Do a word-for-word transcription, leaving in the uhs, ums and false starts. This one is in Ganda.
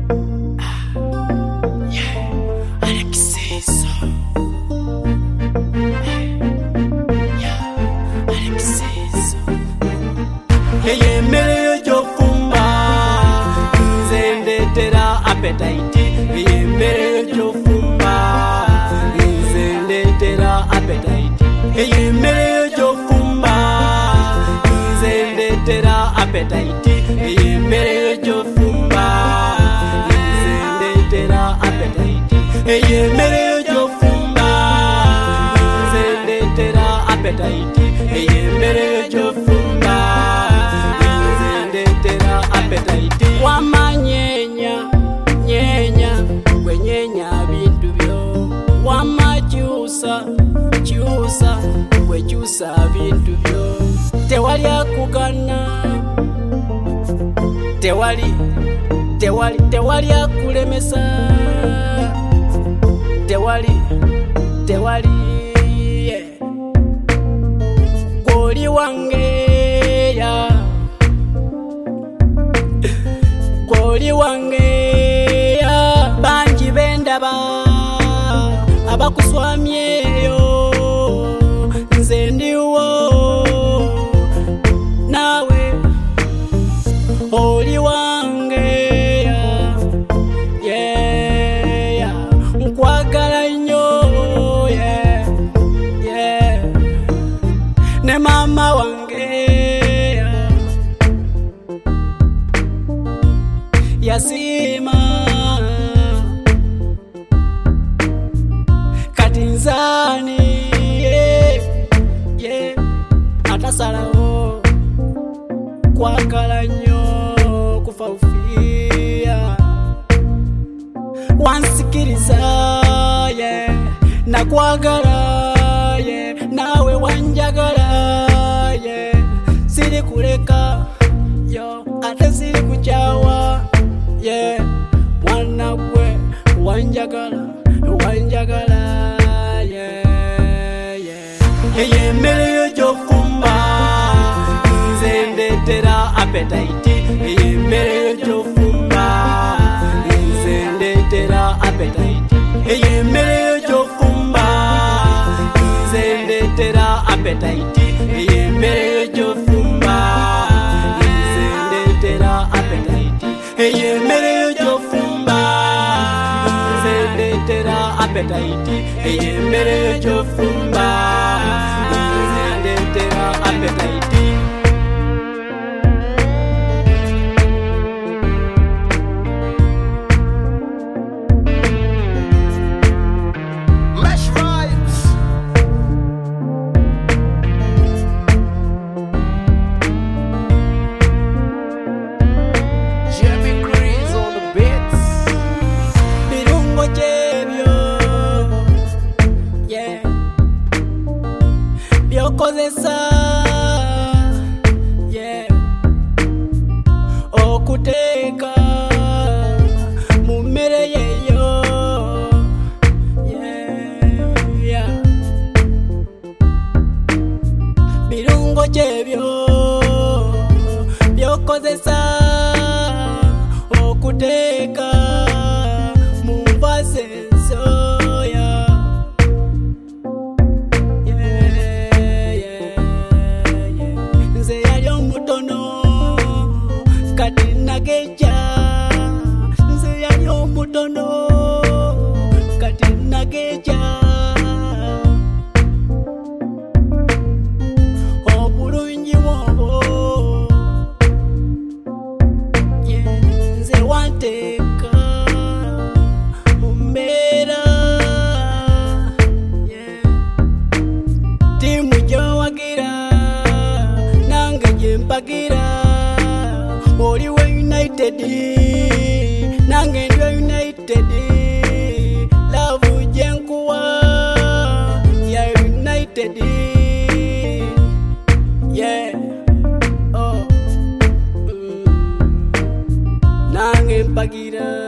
Eyemere jofumba nze ndetera appetite. Eyemere jofumba nze ndetera appetite. Eyemere jofumba nze ndetera appetite. Eyemere jofumba nze ndetera appetite. Eyemere jofumba nze ndetera appetite. Eyemere jofumba wamanyenya nyenya gwenyenya bintu byo wamakyusa kyusa gwekyusa bintu byo tewali akugana tewali tewali tewali akulemesa tewali tewali yeah. Goli wange ya Goli wange ya banji bendaba abakuswamyeyo nze ndiwo nawe oli wange ya yeah, yeah. Nkwagala nnyo yeah, yeah. Ne mama wange yasima katinzani yeah, yeah. Atasalawo kwagala nnyo kufaufia wansikiriza yeah. Nakwagala yeah. Nawe wanjagala yeah. Siri kuleka yo ate siri kuchawa yeah, mwana gwe wanjagala wanjagala yeah, yeah. Eyemere jofumba nze ndetera appetite. Eyemere jofumba nze ndetera appetite. Eyemere jofumba nze ndetera appetite. Eyemere jofumba nze ndetera appetite. Eyemere jofumba nze ndetera appetite. Eyemere jofumba nze ndetera appetite. Kozesa yeah okuteka mumere yeyo yeah, yeah. Birungo chebyo byokozesa okuteka mumbaze soya kati nageja nze yali omutono kati nageja obulungi bwobo yeah, nze wanteeka mu mbeera yeah. Timu gyowagira nange gyempagira oliwe united nange ndyo united love jenkuwa ya united yeah oh mm. Nange mpagira